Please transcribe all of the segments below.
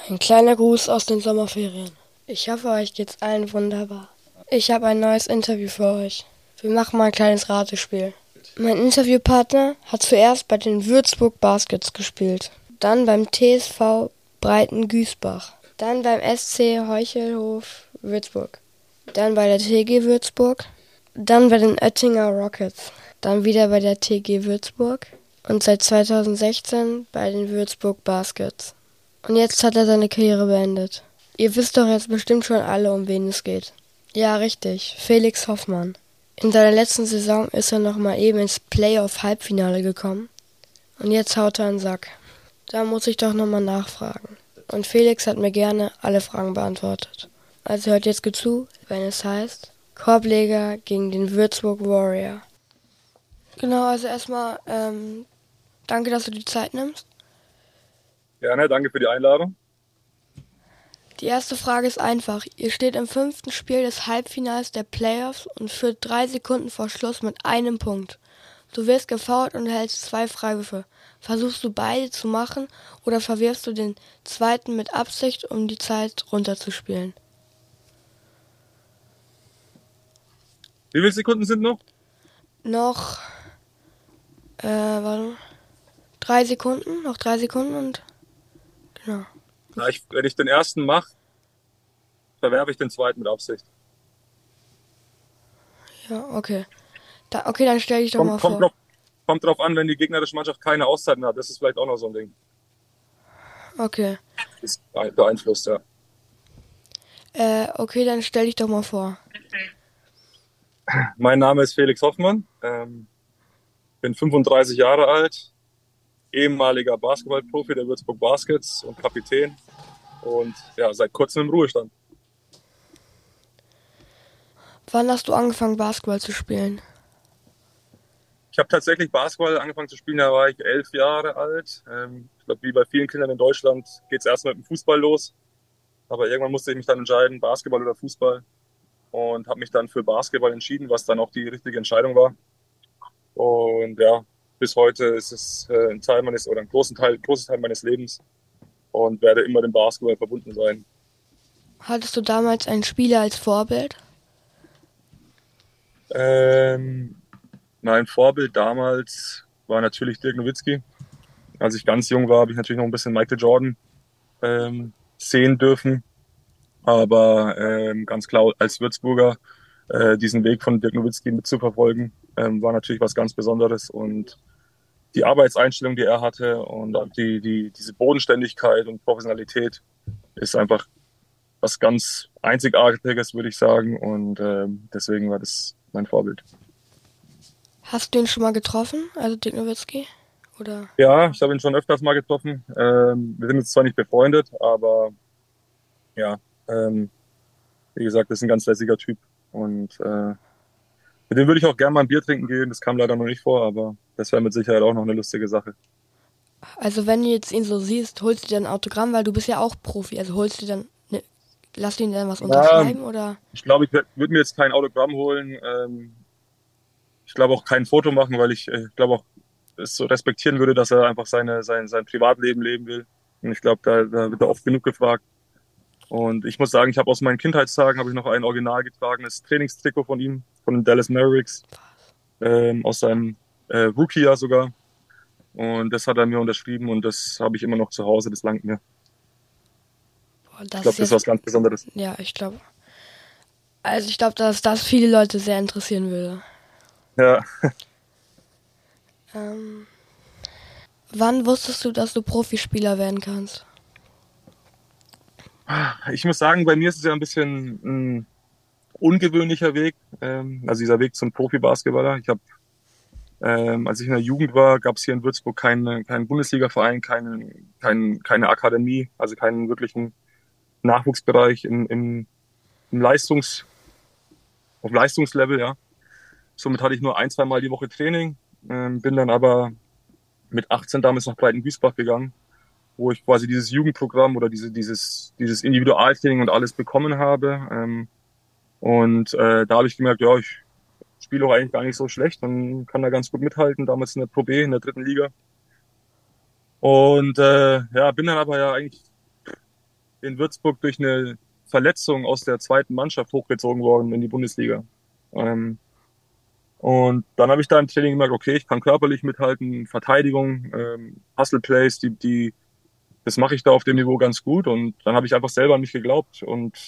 Ein kleiner Gruß aus den Sommerferien. Ich hoffe, euch geht's allen wunderbar. Ich habe ein neues Interview für euch. Wir machen mal ein kleines Ratespiel. Mein Interviewpartner hat zuerst bei den Würzburg Baskets gespielt, dann beim TSV Breiten-Güßbach, dann beim SC Heuchelhof Würzburg, dann bei der TG Würzburg, dann bei den Oettinger Rockets, dann wieder bei der TG Würzburg und seit 2016 bei den Würzburg Baskets. Und jetzt hat er seine Karriere beendet. Ihr wisst doch jetzt bestimmt schon alle, um wen es geht. Ja, richtig, Felix Hoffmann. In seiner letzten Saison ist er noch mal eben ins Playoff-Halbfinale gekommen. Und jetzt haut er einen Sack. Da muss ich doch noch mal nachfragen. Und Felix hat mir gerne alle Fragen beantwortet. Also hört jetzt gut zu, wenn es heißt Korbleger gegen den Würzburg Warrior. Genau, also erstmal danke, dass du die Zeit nimmst. Gerne, danke für die Einladung. Die erste Frage ist einfach. Ihr steht im 5. Spiel des Halbfinals der Playoffs und führt 3 Sekunden vor Schluss mit einem Punkt. Du wirst gefoult und erhältst 2 Freiwürfe. Versuchst du beide zu machen oder verwirfst du den zweiten mit Absicht, um die Zeit runterzuspielen? Wie viele Sekunden sind noch? Noch, warte, 3 Sekunden, noch 3 Sekunden und, genau. Na, wenn ich den ersten mache, verwerfe ich den zweiten mit Absicht. Ja, okay. Okay, dann stell dich doch mal Kommt, kommt, vor. drauf, kommt drauf an, wenn die gegnerische Mannschaft keine Auszeiten hat. Das ist vielleicht auch noch so ein Ding. Okay. Das beeinflusst, ja. Okay, dann stell dich doch mal vor. Mein Name ist Felix Hoffmann, bin 35 Jahre alt, ehemaliger Basketballprofi der Würzburg Baskets und Kapitän und ja, seit kurzem im Ruhestand. Wann hast du angefangen, Basketball zu spielen? Ich habe tatsächlich Basketball angefangen zu spielen, da war ich 11 Jahre alt. Ich glaube, wie bei vielen Kindern in Deutschland geht es erst mit dem Fußball los. Aber irgendwann musste ich mich dann entscheiden, Basketball oder Fußball. Und habe mich dann für Basketball entschieden, was dann auch die richtige Entscheidung war. Und ja, bis heute ist es ein Teil meines oder ein großes Teil meines Lebens und werde immer dem Basketball verbunden sein. Hattest du damals einen Spieler als Vorbild? Ähm, Mein Vorbild damals war natürlich Dirk Nowitzki. Als ich ganz jung war, habe ich natürlich noch ein bisschen Michael Jordan sehen dürfen. Aber ganz klar als Würzburger diesen Weg von Dirk Nowitzki mitzuverfolgen, war natürlich was ganz Besonderes. Und die Arbeitseinstellung, die er hatte und auch diese Bodenständigkeit und Professionalität ist einfach was ganz Einzigartiges, würde ich sagen. Und deswegen war das mein Vorbild. Hast du ihn schon mal getroffen, also Dirk Nowitzki? Oder? Ja, ich habe ihn schon öfters mal getroffen. Wir sind jetzt zwar nicht befreundet, aber ja, wie gesagt, das ist ein ganz lässiger Typ. Und mit dem würde ich auch gerne mal ein Bier trinken gehen. Das kam leider noch nicht vor, aber das wäre mit Sicherheit auch noch eine lustige Sache. Also wenn du jetzt ihn so siehst, holst du dir ein Autogramm, weil du bist ja auch Profi. Also holst du dann, ne, lass du ihn dann was Ja, unterschreiben oder? ich glaube, ich würde mir jetzt kein Autogramm holen. Ich glaube auch kein Foto machen, weil ich glaube auch es so respektieren würde, dass er einfach sein Privatleben leben will. Und ich glaube, da wird er oft genug gefragt. Und ich muss sagen, ich habe aus meinen Kindheitstagen habe ich noch ein original getragenes Trainingstrikot von ihm, von den Dallas Mavericks, aus seinem Rookie-Jahr sogar. Und das hat er mir unterschrieben und das habe ich immer noch zu Hause, das langt mir. Boah, Ich das glaube, ist das ist jetzt, was ganz Besonderes. ja, ich glaube. Also ich glaube, dass das viele Leute sehr interessieren würde. Ja, Ähm, wann wusstest du, dass du Profispieler werden kannst? ich muss sagen, bei mir ist es ja ein bisschen ein ungewöhnlicher Weg, also dieser Weg zum Profi-Basketballer. Als ich in der Jugend war, gab es hier in Würzburg keinen Bundesliga-Verein, keine Akademie, also keinen wirklichen Nachwuchsbereich im auf Leistungslevel, ja. Somit hatte ich nur ein, zwei Mal die Woche Training, bin dann aber mit 18 damals nach Breiten-Güßbach gegangen, wo ich quasi dieses Jugendprogramm oder dieses Individualtraining und alles bekommen habe. Und da habe ich gemerkt, ja, ich spiele auch eigentlich gar nicht so schlecht und kann da ganz gut mithalten, damals in der Pro B, in der dritten Liga. Und ja, bin dann aber ja eigentlich in Würzburg durch eine Verletzung aus der zweiten Mannschaft hochgezogen worden in die Bundesliga. Ähm, und dann habe ich da im Training gemerkt, okay, ich kann körperlich mithalten, Verteidigung, Hustle Plays, das mache ich da auf dem Niveau ganz gut. Und dann habe ich einfach selber an mich geglaubt und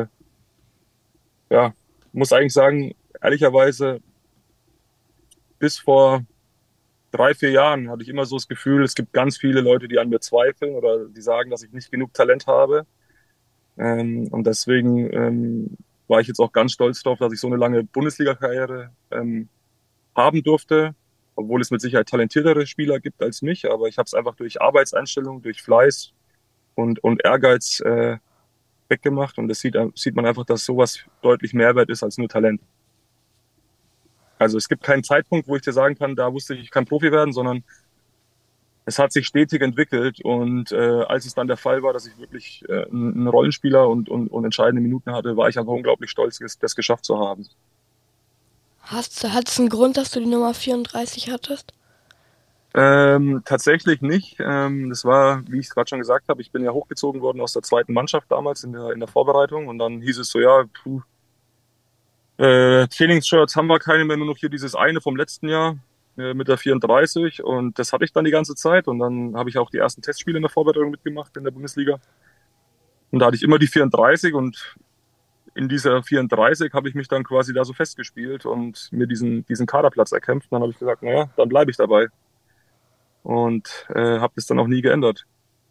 ja, muss eigentlich sagen, ehrlicherweise, bis vor 3, 4 Jahren hatte ich immer so das Gefühl, es gibt ganz viele Leute, die an mir zweifeln oder die sagen, dass ich nicht genug Talent habe. Und deswegen war ich jetzt auch ganz stolz darauf, dass ich so eine lange Bundesliga-Karriere haben durfte, obwohl es mit Sicherheit talentiertere Spieler gibt als mich. Aber ich habe es einfach durch Arbeitseinstellung, durch Fleiß und Ehrgeiz weggemacht. Und das sieht man einfach, dass sowas deutlich mehr wert ist als nur Talent. Also es gibt keinen Zeitpunkt, wo ich dir sagen kann, da wusste ich, ich kann Profi werden, sondern es hat sich stetig entwickelt. Und als es dann der Fall war, dass ich wirklich einen Rollenspieler und entscheidende Minuten hatte, war ich einfach unglaublich stolz, das geschafft zu haben. Hat es einen Grund, dass du die Nummer 34 hattest? Tatsächlich nicht. Das war, wie ich es gerade schon gesagt habe, ich bin ja hochgezogen worden aus der zweiten Mannschaft damals in der Vorbereitung und dann hieß es so, ja, Trainingsshirts haben wir keine mehr, nur noch hier dieses eine vom letzten Jahr mit der 34 und das hatte ich dann die ganze Zeit und dann habe ich auch die ersten Testspiele in der Vorbereitung mitgemacht in der Bundesliga und da hatte ich immer die 34 und in dieser 34 habe ich mich dann quasi da so festgespielt und mir diesen Kaderplatz erkämpft. Und dann habe ich gesagt, naja, dann bleibe ich dabei und habe das dann auch nie geändert.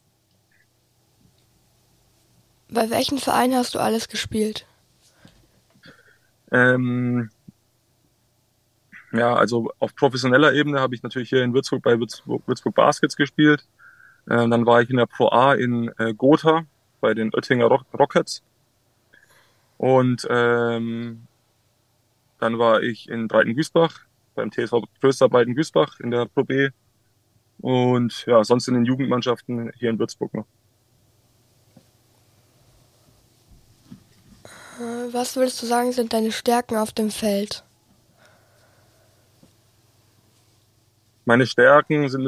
Bei welchen Vereinen hast du alles gespielt? Ähm, ja, also auf professioneller Ebene habe ich natürlich hier in Würzburg bei Würzburg Baskets gespielt. Dann war ich in der Pro A in Gotha bei den Oettinger Rockets. Und dann war ich in Breitengüßbach beim TSV Klöster Breitengüßbach in der Pro B. Und ja, sonst in den Jugendmannschaften hier in Würzburg noch. Was würdest du sagen, sind deine Stärken auf dem Feld? Meine Stärken sind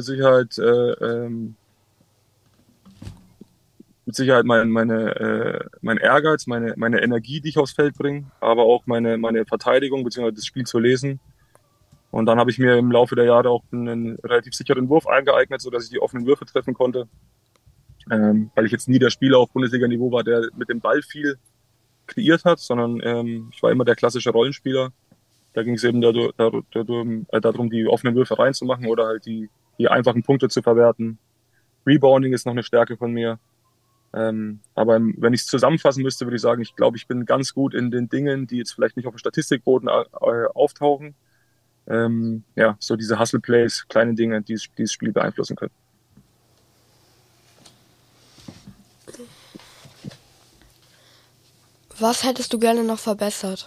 mit Sicherheit mein Ehrgeiz, meine Energie, die ich aufs Feld bringe, aber auch meine Verteidigung bzw. das Spiel zu lesen. Und dann habe ich mir im Laufe der Jahre auch einen relativ sicheren Wurf eingeeignet, sodass ich die offenen Würfe treffen konnte. Weil ich jetzt nie der Spieler auf Bundesliga-Niveau war, der mit dem Ball viel kreiert hat, sondern ich war immer der klassische Rollenspieler. Da ging es eben darum, die offenen Würfe reinzumachen oder halt die einfachen Punkte zu verwerten. Rebounding ist noch eine Stärke von mir. Aber wenn ich es zusammenfassen müsste, würde ich sagen, ich glaube, ich bin ganz gut in den Dingen, die jetzt vielleicht nicht auf dem Statistikboden auftauchen. Ja, so diese Hustle Plays, kleine Dinge, die das Spiel beeinflussen können. Was hättest du gerne noch verbessert?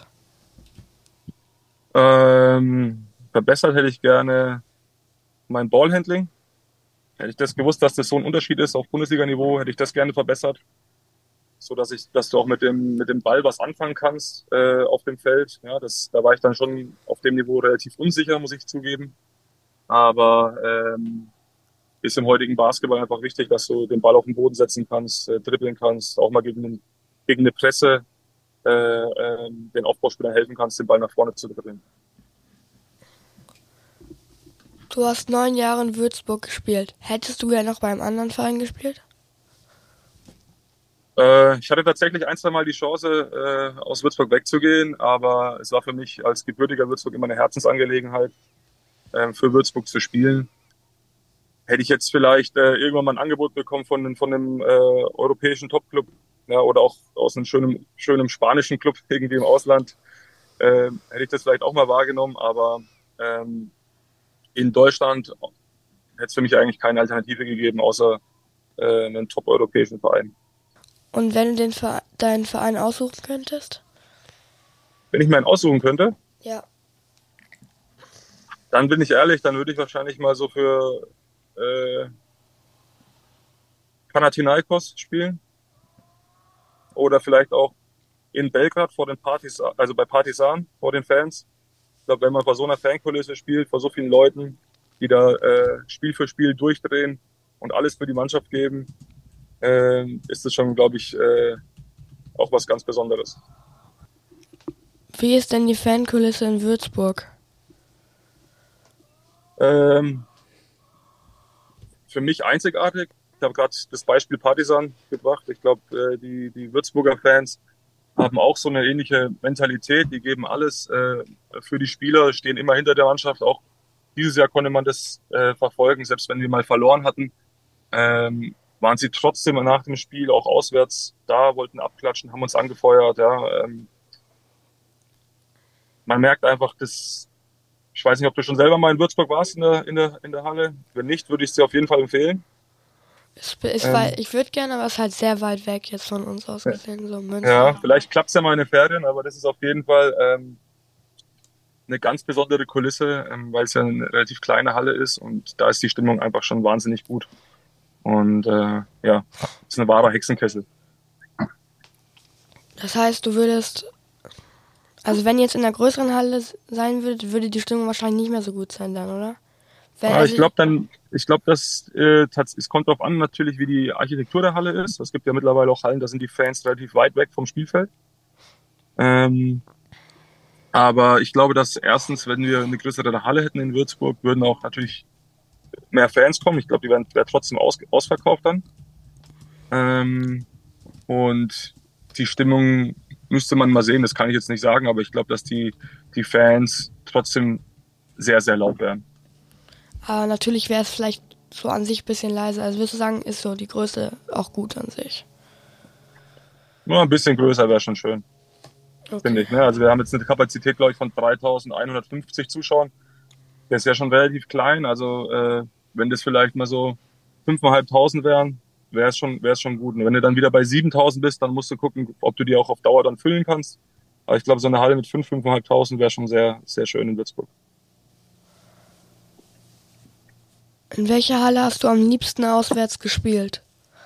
Verbessert hätte ich gerne mein Ballhandling. Hätte ich das gewusst, dass das so ein Unterschied ist auf Bundesliga-Niveau, hätte ich das gerne verbessert, so dass du auch mit dem Ball was anfangen kannst auf dem Feld. Ja, da war ich dann schon auf dem Niveau relativ unsicher, muss ich zugeben. Aber ist im heutigen Basketball einfach wichtig, dass du den Ball auf den Boden setzen kannst, dribbeln kannst, auch mal gegen eine Presse den Aufbauspielern helfen kannst, den Ball nach vorne zu dribbeln. Du hast 9 Jahre in Würzburg gespielt. Hättest du gerne noch bei einem anderen Verein gespielt? Ich hatte tatsächlich 1, 2 Mal die Chance, aus Würzburg wegzugehen, aber es war für mich als gebürtiger Würzburg immer eine Herzensangelegenheit, für Würzburg zu spielen. Hätte ich jetzt vielleicht irgendwann mal ein Angebot bekommen von einem europäischen Topclub, ja, oder auch aus einem schönen spanischen Club irgendwie im Ausland, hätte ich das vielleicht auch mal wahrgenommen, aber in Deutschland hätte es für mich eigentlich keine Alternative gegeben, außer einen top-europäischen Verein. Und wenn du deinen Verein aussuchen könntest? Wenn ich mir einen aussuchen könnte, Ja. dann bin ich ehrlich, dann würde ich wahrscheinlich mal so für Panathinaikos spielen oder vielleicht auch in Belgrad vor den Partisan, also bei Partisan vor den Fans. Ich glaube, wenn man vor so einer Fankulisse spielt, vor so vielen Leuten, die da Spiel für Spiel durchdrehen und alles für die Mannschaft geben, ist es schon, glaube ich, auch was ganz Besonderes. Wie ist denn die Fankulisse in Würzburg? Ähm, für mich einzigartig. Ich habe gerade das Beispiel Partisan gebracht. Ich glaube, die Würzburger Fans haben auch so eine ähnliche Mentalität. Die geben alles für die Spieler, stehen immer hinter der Mannschaft. Auch dieses Jahr konnte man das verfolgen, selbst wenn wir mal verloren hatten. Waren sie trotzdem nach dem Spiel auch auswärts da, wollten abklatschen, haben uns angefeuert. Ja, man merkt einfach, dass ich weiß nicht, ob du schon selber mal in Würzburg warst in der Halle. Wenn nicht, würde ich es dir auf jeden Fall empfehlen. Ähm, Ich würde gerne, aber es ist halt sehr weit weg jetzt von uns aus gesehen, so ja, Münster. vielleicht klappt es ja mal in den Ferien, aber das ist auf jeden Fall eine ganz besondere Kulisse, weil es ja eine relativ kleine Halle ist und da ist die Stimmung einfach schon wahnsinnig gut. Und ja, es ist ein wahrer Hexenkessel. Das heißt, du würdest, also wenn ihr jetzt in einer größeren Halle sein würdet, würde die Stimmung wahrscheinlich nicht mehr so gut sein dann, oder? Wenn, Aber also, ich glaube, es kommt darauf an, natürlich, wie die Architektur der Halle ist. Es gibt ja mittlerweile auch Hallen, da sind die Fans relativ weit weg vom Spielfeld. Ähm, aber ich glaube, dass erstens, wenn wir eine größere Halle hätten in Würzburg, würden auch natürlich mehr Fans kommen. Ich glaube, die wären trotzdem ausverkauft dann. Ähm, und die Stimmung müsste man mal sehen, das kann ich jetzt nicht sagen, aber ich glaube, dass die Fans trotzdem sehr, sehr laut wären. aber natürlich wäre es vielleicht so an sich ein bisschen leiser. Also würdest du sagen, ist so die Größe auch gut an sich? Nur ein bisschen größer wäre schon schön, finde Okay. ich. Ne? Also wir haben jetzt eine Kapazität, glaube ich, von 3.150 Zuschauern. Der ist ja schon relativ klein. Also wenn das vielleicht mal so 5.500 wären, wäre es schon gut. Und wenn du dann wieder bei 7.000 bist, dann musst du gucken, ob du die auch auf Dauer dann füllen kannst. Aber ich glaube, so eine Halle mit 5.500 wäre schon sehr, sehr schön in Würzburg. In welcher Halle hast du am liebsten auswärts gespielt?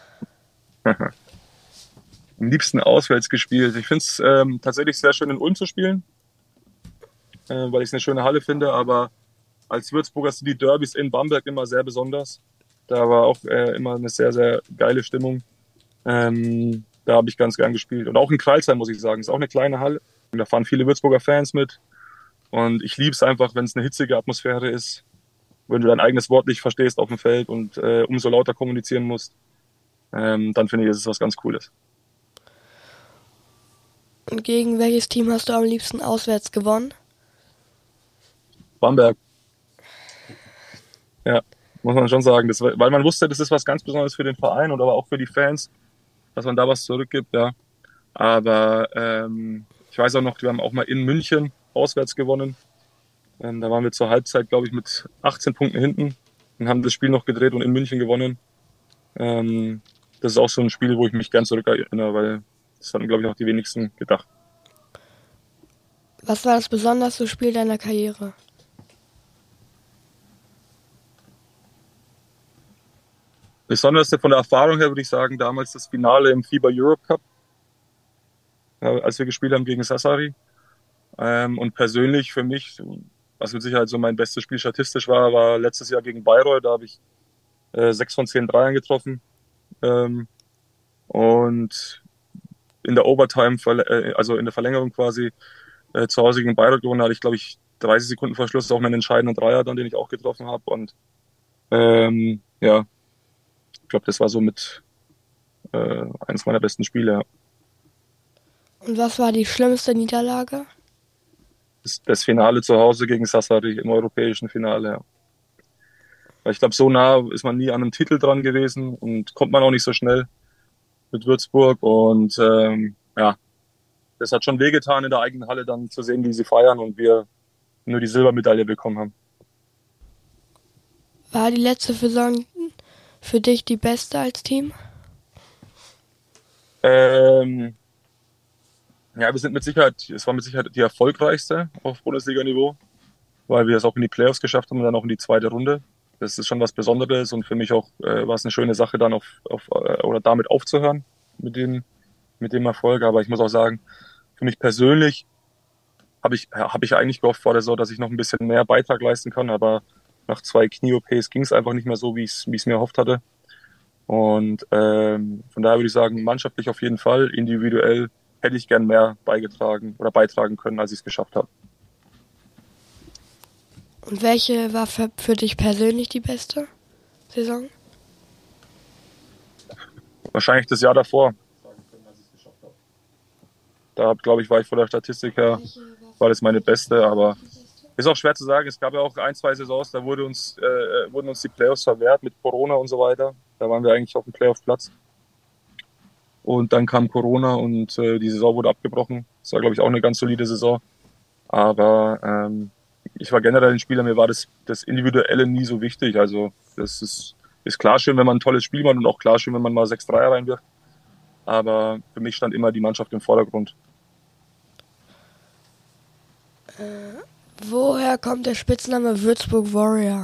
Am liebsten auswärts gespielt. Ich finde es tatsächlich sehr schön in Ulm zu spielen, weil ich es eine schöne Halle finde. Aber als Würzburger sind die Derbys in Bamberg immer sehr besonders. Da war auch immer eine sehr, sehr geile Stimmung. Da habe ich ganz gern gespielt. Und auch in Crailsheim, muss ich sagen. Ist auch eine kleine Halle. Und da fahren viele Würzburger Fans mit. Und ich liebe es einfach, wenn es eine hitzige Atmosphäre ist, wenn du dein eigenes Wort nicht verstehst auf dem Feld und umso lauter kommunizieren musst. Dann finde ich, ist es was ganz Cooles. Und gegen welches Team hast du am liebsten auswärts gewonnen? Bamberg, ja, muss man schon sagen. Weil man wusste, das ist was ganz Besonderes für den Verein und aber auch für die Fans, dass man da was zurückgibt, ja. Aber ich weiß auch noch, wir haben auch mal in München auswärts gewonnen. Da waren wir zur Halbzeit, glaube ich, mit 18 Punkten hinten und haben das Spiel noch gedreht und in München gewonnen. Das ist auch so ein Spiel, wo ich mich gern zurückerinnere, weil das hatten, glaube ich, auch die wenigsten gedacht. Was war das besonderste Spiel deiner Karriere? Besonderste von der Erfahrung her würde ich sagen, damals das Finale im FIBA Europe Cup, als wir gespielt haben gegen Sassari. Und persönlich für mich, was mit Sicherheit so mein bestes Spiel statistisch war letztes Jahr gegen Bayreuth. Da habe ich 6 von 10 Dreiern getroffen. Und in der Overtime, also in der Verlängerung quasi, zu Hause gegen Bayreuth gewonnen, hatte ich, glaube ich, 30 Sekunden vor Schluss auch meinen entscheidenden Dreier dann, den ich auch getroffen habe. Und ja, ich glaube, das war so mit eines meiner besten Spiele. Ja. Und was war die schlimmste Niederlage? Das Finale zu Hause gegen Sassari im europäischen Finale. Ja. Weil ich glaube, so nah ist man nie an einem Titel dran gewesen und kommt man auch nicht so schnell mit Würzburg. Und ja, das hat schon wehgetan in der eigenen Halle dann zu sehen, wie sie feiern und wir nur die Silbermedaille bekommen haben. War die letzte Saison für dich die beste als Team? Ähm, ja, es war mit Sicherheit die erfolgreichste auf Bundesliga-Niveau, weil wir es auch in die Playoffs geschafft haben und dann auch in die zweite Runde. Das ist schon was Besonderes und für mich auch war es eine schöne Sache, dann oder damit aufzuhören mit dem Erfolg. Aber ich muss auch sagen, für mich persönlich habe ich eigentlich gehofft vor der Saison, dass ich noch ein bisschen mehr Beitrag leisten kann, aber nach 2 Knie-OPs ging es einfach nicht mehr so, wie ich es mir erhofft hatte. Und von daher würde ich sagen, mannschaftlich auf jeden Fall, individuell hätte ich gern mehr beigetragen oder beitragen können, als ich es geschafft habe. Und welche war für dich persönlich die beste Saison? Wahrscheinlich das Jahr davor. Da, glaube ich, war ich vor der Statistik her, war das meine beste, aber ist auch schwer zu sagen. Es gab ja auch ein, zwei Saisons, da wurden uns die Playoffs verwehrt mit Corona und so weiter. Da waren wir eigentlich auf dem Playoff-Platz. Und dann kam Corona und die Saison wurde abgebrochen. Das war, glaube ich, auch eine ganz solide Saison. Aber ich war generell ein Spieler, mir war das Individuelle nie so wichtig. Also das ist klar schön, wenn man ein tolles Spiel macht und auch klar schön, wenn man mal 6 Dreier reinwirft. Aber für mich stand immer die Mannschaft im Vordergrund. Woher kommt der Spitzname Würzburg Warrior?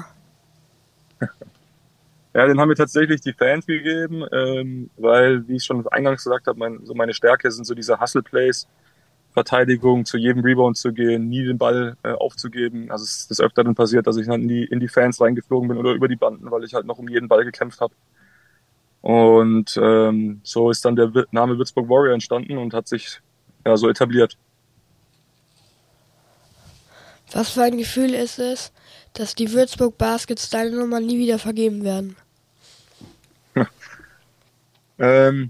Ja, den haben mir tatsächlich die Fans gegeben, weil, wie ich schon eingangs gesagt habe, so meine Stärke sind so diese Hustle-Plays, Verteidigung, zu jedem Rebound zu gehen, nie den Ball aufzugeben. Also es ist des Öfteren passiert, dass ich dann in die Fans reingeflogen bin oder über die Banden, weil ich halt noch um jeden Ball gekämpft habe. Und so ist dann der Name Würzburg Warrior entstanden und hat sich ja so etabliert. Was für ein Gefühl ist es, dass die Würzburg Baskets deine Nummer nie wieder vergeben werden? Ähm,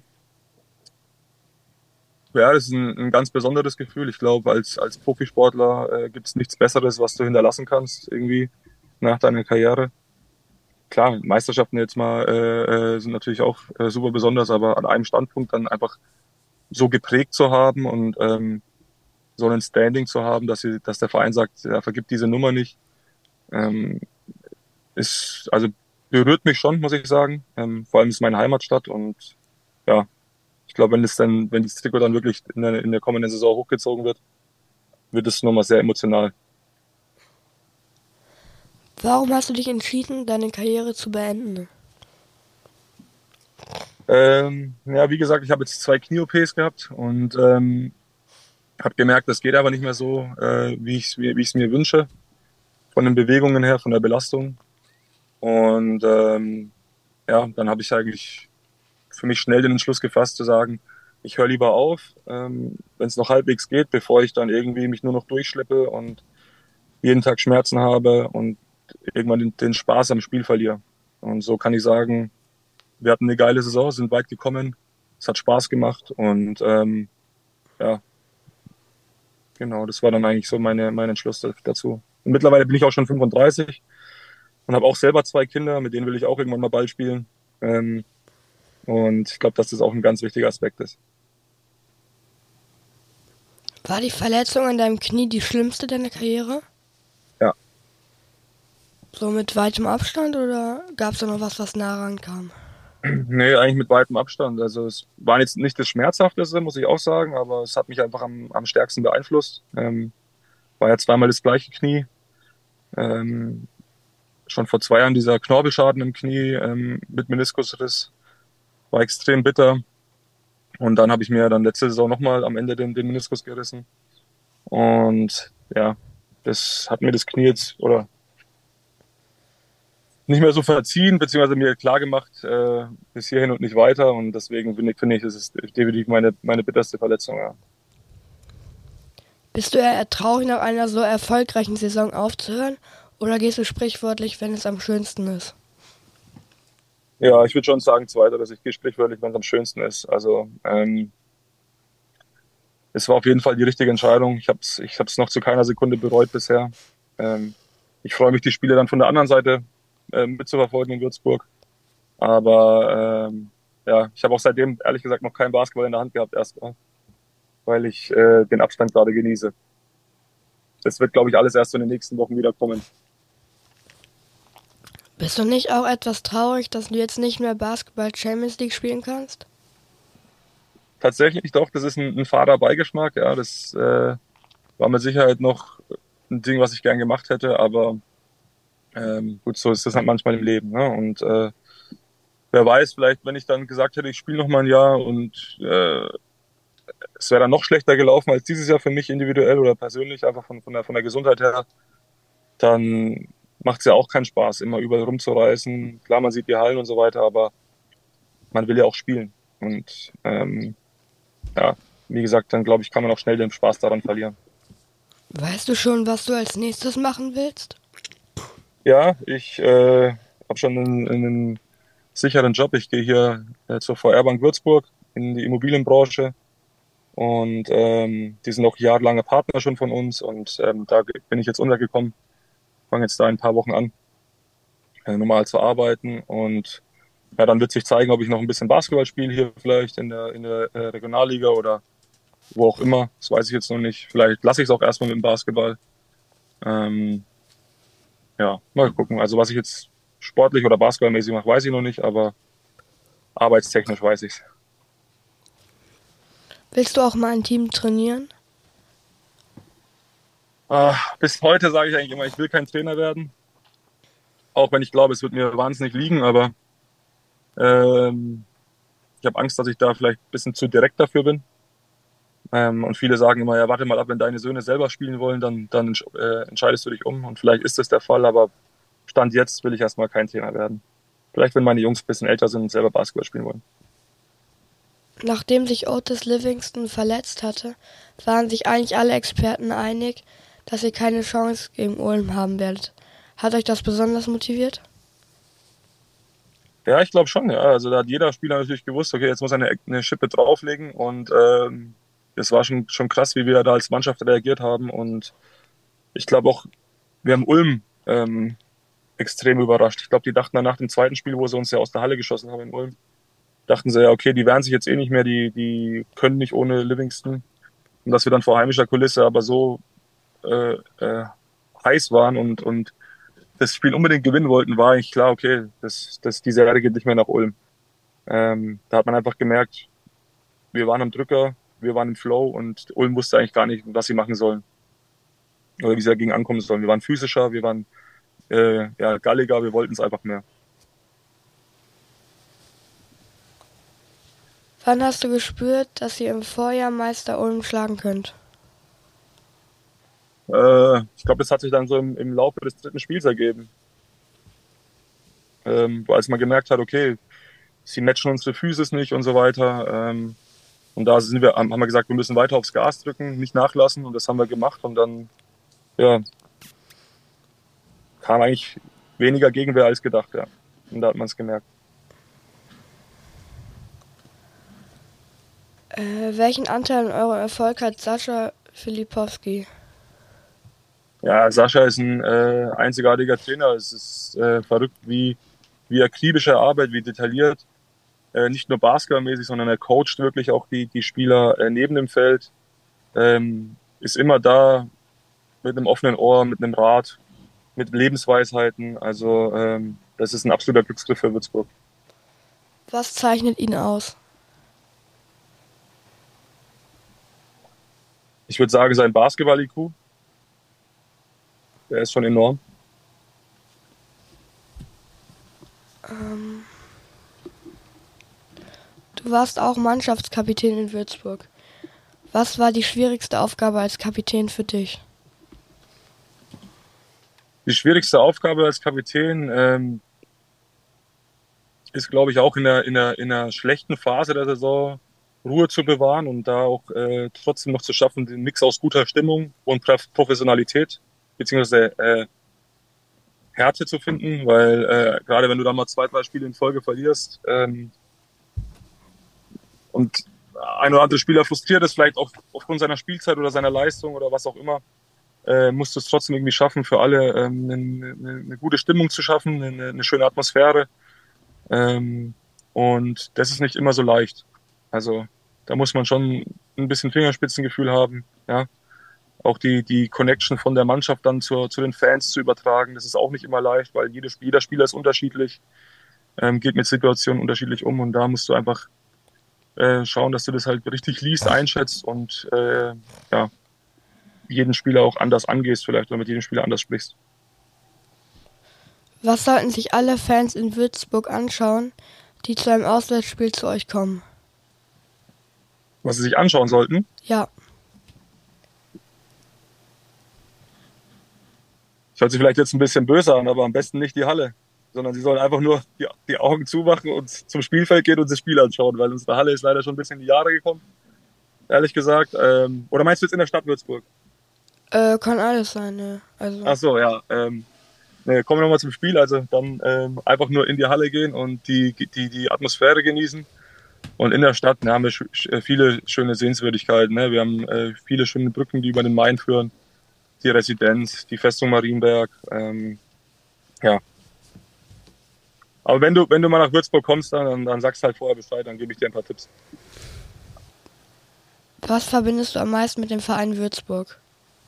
ja, das ist ein ganz besonderes Gefühl. Ich glaube, als Profisportler gibt es nichts Besseres, was du hinterlassen kannst, irgendwie nach deiner Karriere. Klar, Meisterschaften jetzt mal sind natürlich auch super besonders, aber an einem Standpunkt dann einfach so geprägt zu haben und so ein Standing zu haben, dass der Verein sagt, er vergibt diese Nummer nicht, ähm, ist, also berührt mich schon, muss ich sagen. Vor allem ist meine Heimatstadt und ja, ich glaube, wenn dieses Trikot dann wirklich in der kommenden Saison hochgezogen wird, wird es nochmal sehr emotional. Warum hast du dich entschieden, deine Karriere zu beenden? Ja, wie gesagt, ich habe jetzt 2 Knie-OPs gehabt und habe gemerkt, das geht aber nicht mehr so, wie ich es mir wünsche, von den Bewegungen her, von der Belastung. Und ja, dann habe ich eigentlich für mich schnell den Entschluss gefasst zu sagen, ich höre lieber auf, wenn es noch halbwegs geht, bevor ich dann irgendwie mich nur noch durchschleppe und jeden Tag Schmerzen habe und irgendwann den Spaß am Spiel verliere. Und so kann ich sagen, wir hatten eine geile Saison, sind weit gekommen, es hat Spaß gemacht und ja, genau, das war dann eigentlich so mein Entschluss dazu. Und mittlerweile bin ich auch schon 35 und habe auch selber 2 Kinder, mit denen will ich auch irgendwann mal Ball spielen. Ähm, und ich glaube, dass das auch ein ganz wichtiger Aspekt ist. War die Verletzung an deinem Knie die schlimmste deiner Karriere? Ja, So mit weitem Abstand oder gab es da noch was nah rankam? nee, eigentlich mit weitem Abstand. Also es war jetzt nicht das Schmerzhafteste, muss ich auch sagen, aber es hat mich einfach am stärksten beeinflusst. War ja zweimal das gleiche Knie. Ähm, schon vor 2 Jahren dieser Knorpelschaden im Knie mit Meniskusriss war extrem bitter. Und dann habe ich mir dann letzte Saison nochmal am Ende den Meniskus gerissen. Und ja, das hat mir das Knie jetzt oder nicht mehr so verziehen, beziehungsweise mir klar gemacht, bis hierhin und nicht weiter. Und deswegen finde ich, das ist definitiv meine bitterste Verletzung. Ja. Bist du eher traurig, nach einer so erfolgreichen Saison aufzuhören oder gehst du sprichwörtlich, wenn es am schönsten ist? Ja, ich würde schon sagen, zweiteres. Ich gehe sprichwörtlich, wenn es am schönsten ist. Also es war auf jeden Fall die richtige Entscheidung. Ich hab's noch zu keiner Sekunde bereut bisher. Ähm, ich freue mich, die Spiele dann von der anderen Seite mitzuverfolgen in Würzburg. Aber ja, ich habe auch seitdem ehrlich gesagt noch keinen Basketball in der Hand gehabt erstmal, weil ich den Abstand gerade genieße. Das wird, glaube ich, alles erst so in den nächsten Wochen wieder kommen. Bist du nicht auch etwas traurig, dass du jetzt nicht mehr Basketball Champions League spielen kannst? Tatsächlich doch, das ist ein fader Beigeschmack. Ja, das war mit Sicherheit noch ein Ding, was ich gern gemacht hätte, aber gut, so ist das halt manchmal im Leben. Ne? Und wer weiß, vielleicht, wenn ich dann gesagt hätte, ich spiele noch mal ein Jahr und es wäre dann noch schlechter gelaufen als dieses Jahr für mich individuell oder persönlich, einfach von der Gesundheit her, dann macht es ja auch keinen Spaß, immer überall rumzureisen. Klar, man sieht die Hallen und so weiter, aber man will ja auch spielen. Und ja, wie gesagt, dann glaube ich, kann man auch schnell den Spaß daran verlieren. Weißt du schon, was du als nächstes machen willst? Ja, ich habe schon einen sicheren Job. Ich gehe hier zur VR-Bank Würzburg in die Immobilienbranche und die sind auch jahrelange Partner schon von uns und da bin ich jetzt untergekommen, fange jetzt da in ein paar Wochen an, normal zu arbeiten und ja, dann wird sich zeigen, ob ich noch ein bisschen Basketball spiele hier vielleicht in der Regionalliga oder wo auch immer. Das weiß ich jetzt noch nicht. Vielleicht lasse ich es auch erstmal mit dem Basketball. Ähm, ja, mal gucken. Also was ich jetzt sportlich oder basketballmäßig mache, weiß ich noch nicht, aber arbeitstechnisch weiß ich's. Willst du auch mal ein Team trainieren? Bis heute sage ich eigentlich immer, ich will kein Trainer werden. Auch wenn ich glaube, es wird mir wahnsinnig liegen, aber ähm, ich habe Angst, dass ich da vielleicht ein bisschen zu direkt dafür bin. Und viele sagen immer, ja, warte mal ab, wenn deine Söhne selber spielen wollen, dann entscheidest du dich um. Und vielleicht ist das der Fall, aber Stand jetzt will ich erstmal kein Trainer werden. Vielleicht, wenn meine Jungs ein bisschen älter sind und selber Basketball spielen wollen. Nachdem sich Otis Livingston verletzt hatte, waren sich eigentlich alle Experten einig, dass ihr keine Chance gegen Ulm haben werdet. Hat euch das besonders motiviert? Ja, ich glaube schon, ja. Also da hat jeder Spieler natürlich gewusst, okay, jetzt muss er eine Schippe drauflegen und es war schon krass, wie wir da als Mannschaft reagiert haben und ich glaube auch, wir haben Ulm extrem überrascht. Ich glaube, die dachten dann nach dem zweiten Spiel, wo sie uns ja aus der Halle geschossen haben in Ulm, dachten sie ja, okay, die wehren sich jetzt eh nicht mehr, die können nicht ohne Livingston. Und dass wir dann vor heimischer Kulisse aber so äh, äh, heiß waren und das Spiel unbedingt gewinnen wollten, war eigentlich klar, okay, die Serie geht nicht mehr nach Ulm. Da hat man einfach gemerkt, wir waren am Drücker, wir waren im Flow und Ulm wusste eigentlich gar nicht, was sie machen sollen oder wie sie dagegen ankommen sollen. Wir waren physischer, wir waren ja, galliger, wir wollten es einfach mehr. Wann hast du gespürt, dass ihr im Vorjahr Meister Ulm schlagen könnt? Ich glaube, das hat sich dann so im Laufe des dritten Spiels ergeben. Als man gemerkt hat, okay, sie matchen unsere Physis nicht und so weiter. Und da haben wir gesagt, wir müssen weiter aufs Gas drücken, nicht nachlassen und das haben wir gemacht und dann ja, kam eigentlich weniger Gegenwehr als gedacht, ja. Und da hat man es gemerkt. Welchen Anteil an eurem Erfolg hat Sascha Filipowski? Ja, Sascha ist ein einzigartiger Trainer. Es ist verrückt, wie akribisch er arbeitet, wie detailliert. Nicht nur basketballmäßig, sondern er coacht wirklich auch die Spieler neben dem Feld. Ist immer da mit einem offenen Ohr, mit einem Rat, mit Lebensweisheiten. Also das ist ein absoluter Glücksgriff für Würzburg. Was zeichnet ihn aus? Ich würde sagen, sein Basketball-IQ, der ist schon enorm. Du warst auch Mannschaftskapitän in Würzburg. Was war die schwierigste Aufgabe als Kapitän für dich? Die schwierigste Aufgabe als Kapitän ist, glaube ich, auch in der schlechten Phase der Saison Ruhe zu bewahren und da auch trotzdem noch zu schaffen, den Mix aus guter Stimmung und Professionalität beziehungsweise Härte zu finden, weil gerade wenn du da mal 2, 3 Spiele in Folge verlierst und ein oder andere Spieler frustriert ist, vielleicht auch aufgrund seiner Spielzeit oder seiner Leistung oder was auch immer, musst du es trotzdem irgendwie schaffen, für alle eine gute Stimmung zu schaffen, eine schöne Atmosphäre. Und das ist nicht immer so leicht. Also da muss man schon ein bisschen Fingerspitzengefühl haben, ja. Auch die Connection von der Mannschaft dann zu den Fans zu übertragen, das ist auch nicht immer leicht, weil jeder Spieler ist unterschiedlich, geht mit Situationen unterschiedlich um und da musst du einfach schauen, dass du das halt richtig liest, einschätzt und ja, jeden Spieler auch anders angehst vielleicht oder mit jedem Spieler anders sprichst. Was sollten sich alle Fans in Würzburg anschauen, die zu einem Auswärtsspiel zu euch kommen? Was sie sich anschauen sollten, Ja, das hört sich vielleicht jetzt ein bisschen böse an, aber am besten nicht die Halle. sondern sie sollen einfach nur die Augen zumachen und zum Spielfeld gehen und das Spiel anschauen, weil unsere Halle ist leider schon ein bisschen in die Jahre gekommen, ehrlich gesagt. Oder meinst du jetzt in der Stadt Würzburg? Kann alles sein, ne? Also, Ach so, ja. Ne, kommen wir nochmal zum Spiel. Also dann einfach nur in die Halle gehen und die Atmosphäre genießen. Und in der Stadt haben wir viele schöne Sehenswürdigkeiten. Ne? Wir haben viele schöne Brücken, die über den Main führen. Die Residenz, die Festung Marienberg. Ja. Aber wenn du mal nach Würzburg kommst, dann sagst halt vorher Bescheid, dann gebe ich dir ein paar Tipps. was verbindest du am meisten mit dem Verein Würzburg?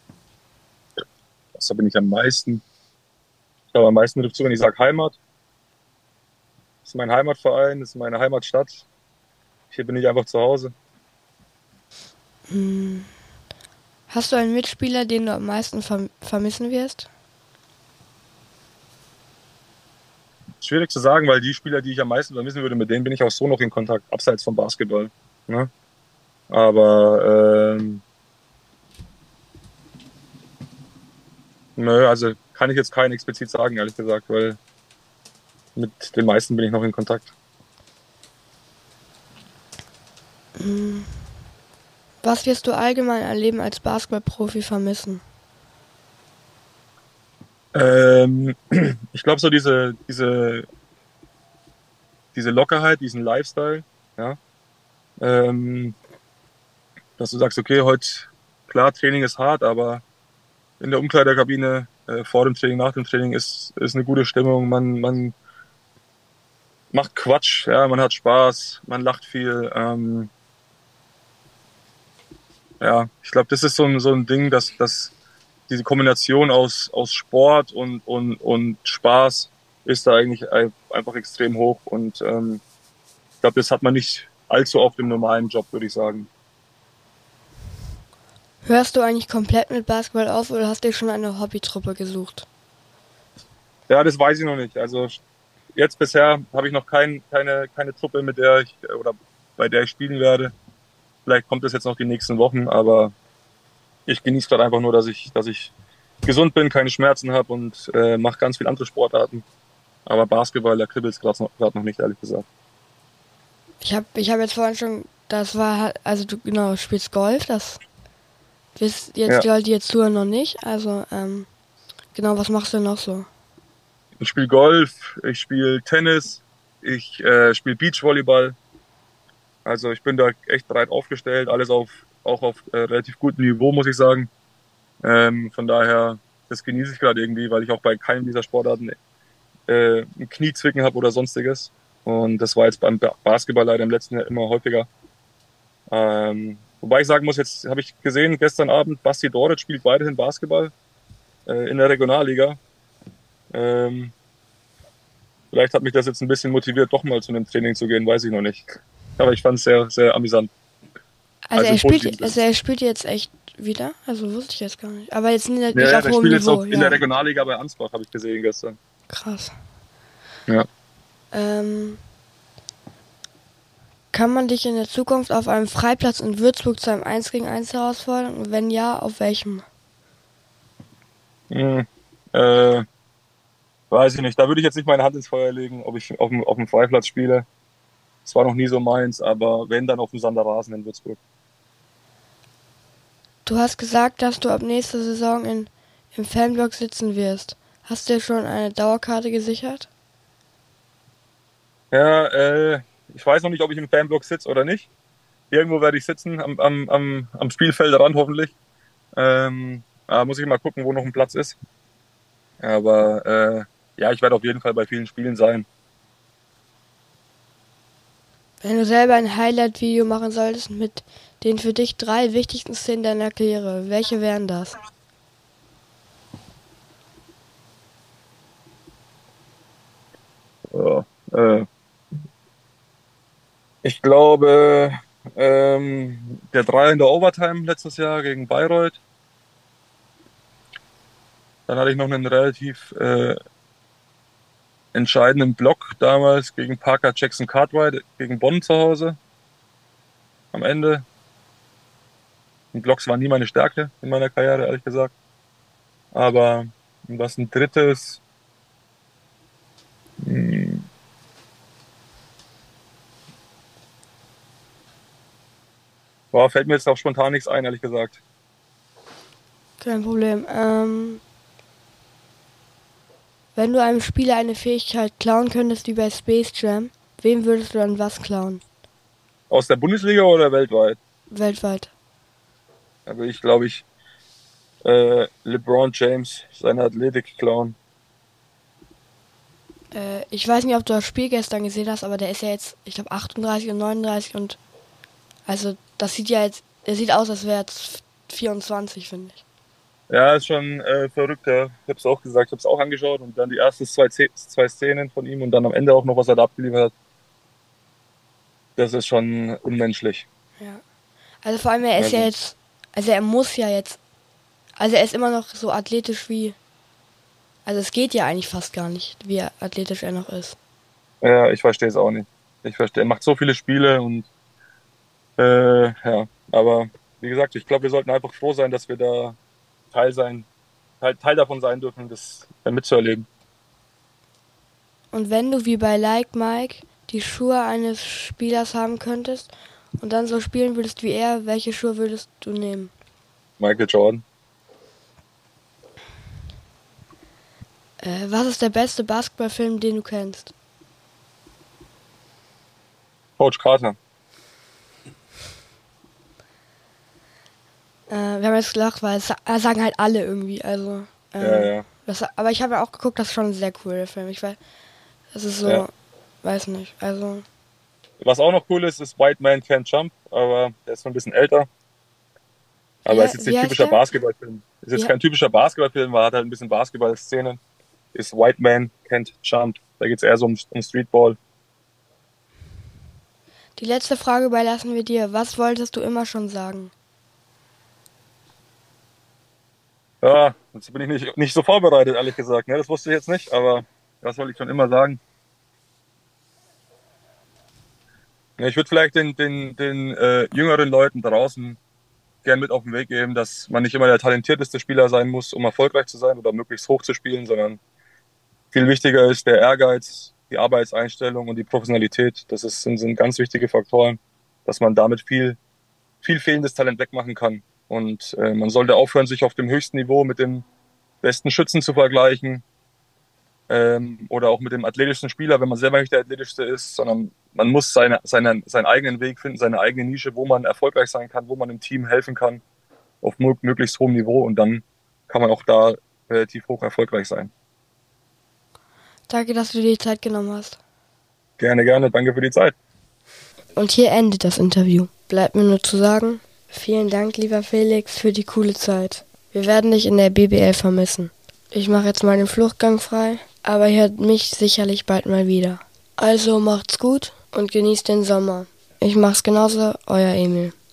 Da bin ich am meisten. Ich habe am meisten dazu, wenn ich sage Heimat. Das ist mein Heimatverein, das ist meine Heimatstadt. Hier bin ich einfach zu Hause. Hast du einen Mitspieler, den du am meisten vermissen wirst? Schwierig zu sagen, weil die Spieler, die ich am meisten vermissen würde, mit denen bin ich auch so noch in Kontakt, abseits vom Basketball. Ne? Aber nö, also kann ich jetzt keinen explizit sagen, ehrlich gesagt, weil mit den meisten bin ich noch in Kontakt. Was wirst du allgemein ein Leben als Basketballprofi vermissen? Ähm, Ich glaube so diese Lockerheit, diesen Lifestyle, ja, ähm, dass du sagst, okay, heute, klar, Training ist hart, aber in der Umkleidekabine, vor dem Training, nach dem Training ist eine gute Stimmung, man macht Quatsch, ja, man hat Spaß, man lacht viel, ja, ich glaube, das ist so ein Ding, dass diese Kombination aus Sport und Spaß ist da eigentlich einfach extrem hoch. Und ich glaube, das hat man nicht allzu oft im normalen Job, würde ich sagen. Hörst du eigentlich komplett mit Basketball auf oder hast du dir schon eine Hobbytruppe gesucht? Ja, das weiß ich noch nicht. Also jetzt bisher habe ich noch keine Truppe, mit der ich oder bei der ich spielen werde. Vielleicht kommt das jetzt noch die nächsten Wochen, aber ich genieße gerade einfach nur, dass ich gesund bin, keine Schmerzen habe und mache ganz viel andere Sportarten. Aber Basketball, da kribbelt es gerade noch nicht, ehrlich gesagt. Ich hab jetzt vorhin schon, das war halt, also du genau spielst Golf, das wisst jetzt Ja, die Leute, die jetzt zuhören, noch nicht. Also, genau, was machst du noch so? ich spiele Golf, ich spiele Tennis, ich spiele Beachvolleyball. Also ich bin da echt breit aufgestellt, alles auch auf relativ gutem Niveau, muss ich sagen. Von daher, das genieße ich gerade irgendwie, weil ich auch bei keinem dieser Sportarten ein Kniezwicken habe oder sonstiges. Und das war jetzt beim Basketball leider im letzten Jahr immer häufiger. Wobei ich sagen muss, jetzt habe ich gesehen, gestern Abend, Basti Doric spielt weiterhin Basketball in der Regionalliga. Ähm, Vielleicht hat mich das jetzt ein bisschen motiviert, doch mal zu einem Training zu gehen, weiß ich noch nicht. Aber ich fand es sehr, sehr amüsant. Also Also er im positiven spielt, Sinne. also er spielt jetzt echt wieder? Also wusste ich jetzt gar nicht. Aber jetzt Ja, nicht ja, auf der hohem spielt jetzt auch Niveau, in der ja. Regionalliga bei Ansbach, habe ich gesehen gestern. Krass. Ja. Ähm, kann man dich in der Zukunft auf einem Freiplatz in Würzburg zu einem 1 gegen 1 herausfordern? Und wenn ja, auf welchem? Hm. Äh, Weiß ich nicht. Da würde ich jetzt nicht meine Hand ins Feuer legen, ob ich auf dem Freiplatz spiele. Das war noch nie so meins, aber wenn, dann auf dem Sanderrasen in Würzburg. Du hast gesagt, dass du ab nächster Saison im Fanblock sitzen wirst. Hast du dir schon eine Dauerkarte gesichert? Ja, ich weiß noch nicht, ob ich im Fanblock sitze oder nicht. Irgendwo werde ich sitzen, am Spielfeldrand hoffentlich. Muss ich mal gucken, wo noch ein Platz ist. Aber ja, ich werde auf jeden Fall bei vielen Spielen sein. Wenn du selber ein Highlight-Video machen solltest mit den für dich 3 wichtigsten Szenen deiner Karriere, welche wären das? Ja, ich glaube, der Dreier in der Overtime letztes Jahr gegen Bayreuth. Dann hatte ich noch einen relativ entscheidenden Block damals gegen Parker Jackson Cartwright gegen Bonn zu Hause am Ende. Und Blocks waren nie meine Stärke in meiner Karriere, ehrlich gesagt. Aber was ein drittes, Boah, fällt mir jetzt auch spontan nichts ein, ehrlich gesagt. Kein Problem. Wenn du einem Spieler eine Fähigkeit klauen könntest wie bei Space Jam, wem würdest du dann was klauen? Aus der Bundesliga oder weltweit? Weltweit. Da will ich, glaube ich, LeBron James seine Athletik klauen. Ich weiß nicht, ob du das Spiel gestern gesehen hast, aber der ist ja jetzt, ich glaube, 38 und 39 und also das sieht ja jetzt, er sieht aus, als wäre er jetzt 24, finde ich. Ja, ist schon verrückt. Ja. Ich habe es auch gesagt, ich habe es auch angeschaut und dann die ersten zwei Szenen von ihm und dann am Ende auch noch, was er da abgeliefert hat. Das ist schon unmenschlich. Ja. Also vor allem, er ist ja Also, jetzt, also er muss ja jetzt, also er ist immer noch so athletisch wie, also es geht ja eigentlich fast gar nicht, wie athletisch er noch ist. ja, ich verstehe es auch nicht. Ich verstehe, er macht so viele Spiele und ja, aber wie gesagt, ich glaube, wir sollten einfach froh sein, dass wir da Teil sein, Teil davon sein dürfen, das mitzuerleben. Und wenn du wie bei Like Mike die Schuhe eines Spielers haben könntest und dann so spielen würdest wie er, welche Schuhe würdest du nehmen? Michael Jordan, Was ist der beste Basketballfilm, den du kennst? Coach Carter. Wir haben jetzt gelacht, weil es sagen halt alle irgendwie. Also, Ja, ja, aber ich habe ja auch geguckt, das ist schon ein sehr cool, der Film. Ich weiß, das ist so, ja. weiß nicht. Also, Was auch noch cool ist, ist White Man Can't Jump, aber der ist schon ein bisschen älter. wie, Aber ist jetzt wie nicht heißt typischer der? Basketballfilm. Ist jetzt Wie, kein typischer Basketballfilm, weil er hat halt ein bisschen Basketball-Szenen. Ist White Man Can't Jump. Da geht es eher so um Streetball. die letzte Frage überlassen wir dir. Was wolltest du immer schon sagen? Ja, jetzt bin ich nicht so vorbereitet, ehrlich gesagt. Ne? Das wusste ich jetzt nicht, aber was wollte ich schon immer sagen? Ja, ich würde vielleicht den jüngeren Leuten draußen gern mit auf den Weg geben, dass man nicht immer der talentierteste Spieler sein muss, um erfolgreich zu sein oder möglichst hoch zu spielen, sondern viel wichtiger ist der Ehrgeiz, die Arbeitseinstellung und die Professionalität. Sind ganz wichtige Faktoren, dass man damit viel fehlendes Talent wegmachen kann. Und man sollte aufhören, sich auf dem höchsten Niveau mit dem besten Schützen zu vergleichen, oder auch mit dem athletischsten Spieler, wenn man selber nicht der athletischste ist, sondern man muss seinen eigenen Weg finden, seine eigene Nische, wo man erfolgreich sein kann, wo man im Team helfen kann, auf möglichst hohem Niveau und dann kann man auch da relativ hoch erfolgreich sein. Danke, dass du dir die Zeit genommen hast. Gerne, gerne. Danke für die Zeit. Und hier endet das Interview. Bleibt mir nur zu sagen, vielen Dank, lieber Felix, für die coole Zeit. Wir werden dich in der BBL vermissen. Ich mache jetzt mal den Fluchtgang frei, aber ihr hört mich sicherlich bald mal wieder. Also macht's gut und genießt den Sommer. Ich mach's genauso, euer Emil.